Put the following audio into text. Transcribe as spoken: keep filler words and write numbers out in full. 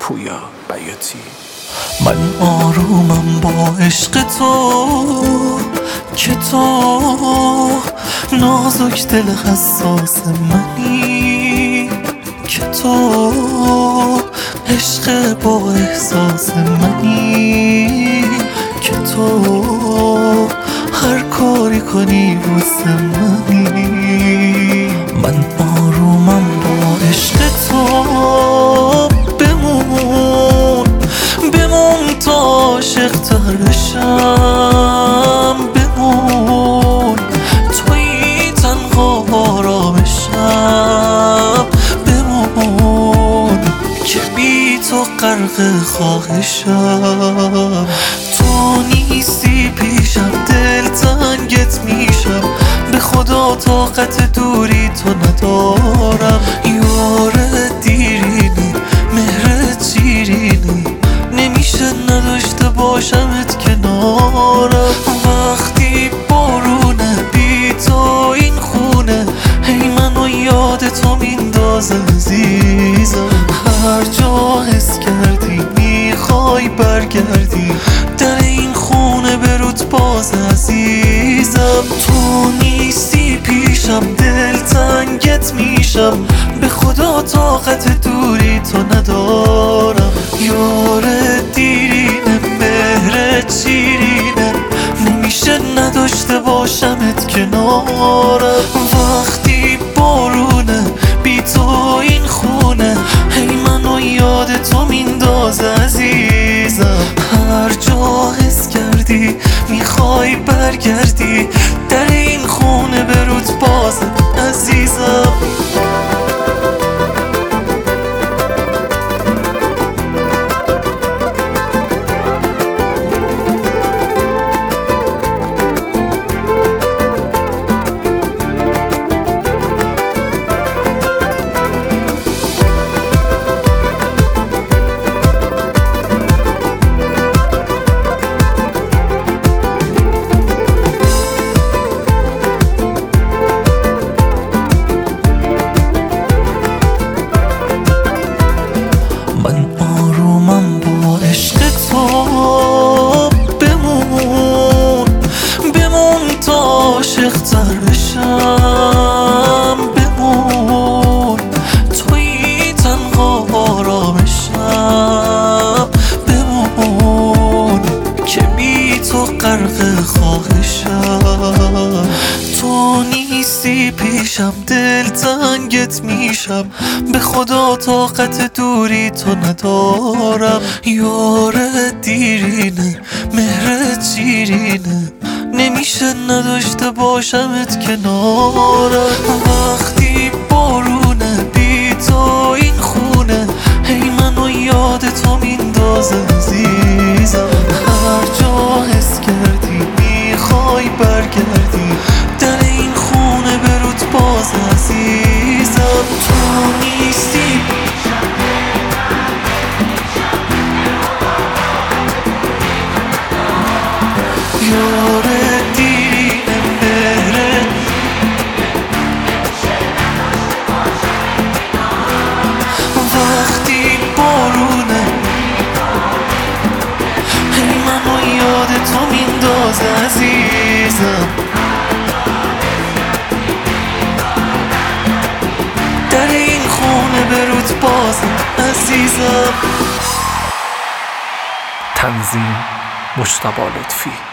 پویا بیاتی. من آرومم با عشق تو که تو نازک دل حساس منی، که تو عشق با احساس منی، که تو هر کاری کنی واسه منی. من آرومم با عشق تو، بمون بمون تا عاشق تر بشم، بمون توی تنها آرامشم، بمون که بی تو غرق خواهشم. تو نیستی پیشم دل تنگت میشم، به خدا طاقت دوری تو ندارم. یار دیرینی مهرت شیرینی، نمیشه نداشته باشمت کنارم. وقتی بارونه بی تو این خونه، هی منو یاد تو میندازه عزیزم. هر جا حس کردی میخوای برگردی، در این خونه برود باز عزیزم. تو نیستی پیشم دل تنگت میشم، به خدا طاقت دوری تو ندارم. یار دیرینه مهرت شیرینه، نمیشه نداشته باشمت کنارم. وقتی بارونه بی تو این خونه، هی منو یاد تو میندازه عزیزم. هر جا حس کردی میخوای برگردی، در این خونه برود باز عزیزم. عاشق تر بشم، بمون توی تنها آرامشم، بمون که بی تو غرق خواهشم. تو نیستی پیشم دل تنگت میشم، به خدا طاقت دوری تو ندارم. یار دیرینه مهرت شیرینه، نمیشه نداشته باشمت کنارم. وقتی بارونه بی تو این خونه، هی منو یاد تو میندازه عزیزم. هر جا حس کردی میخوای برگردی، در این خونه برود باز عزیزم. تو نیستی یار دیرینه مهره، وقتی بارونه هی منو یاد تو میندازه عزیزم. در این خونه برود باز عزیزم. تنظیم مجتبی لطفی.